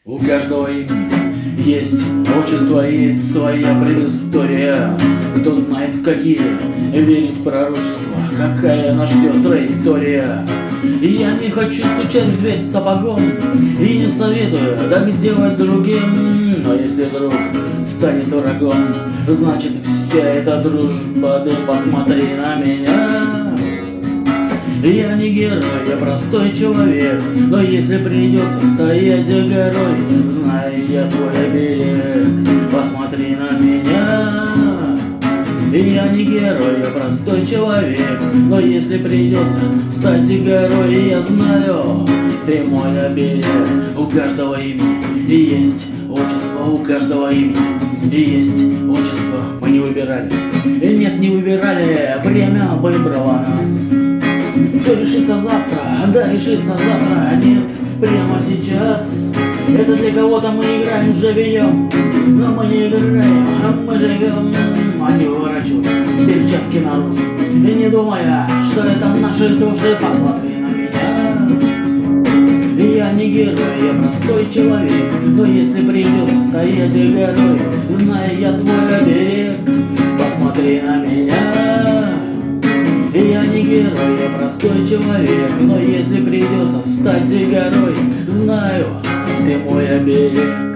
У каждого имени есть отчество, есть своя предыстория. Кто знает, в какие верит пророчества, какая нас ждет траектория. И я не хочу стучать в дверь сапогом и не советую так делать другим. Но если друг станет врагом, значит вся эта дружба, ты посмотри на меня. Я не герой, я простой человек, но если придется стоять горой, знаю я твой оберег, посмотри на меня. Я не герой, я простой человек, но если придется стать горой, я знаю, ты мой оберег. У каждого имени есть отчество, у каждого имени есть отчество. Мы не выбирали, нет, не выбирали, время выбрало нас. Все решится завтра, да решится завтра, нет, прямо сейчас. Это для кого-то мы играем, живем, но мы не играем, мы живем. Они выворачивают перчатки наружу, и не думая, что это наши души, посмотри на меня. Я не герой, я простой человек, но если придется стоять горой, знаю я твой оберег, посмотри на меня. Я не герой, я простой человек, но если придется стать горой, знаю, ты мой оберег.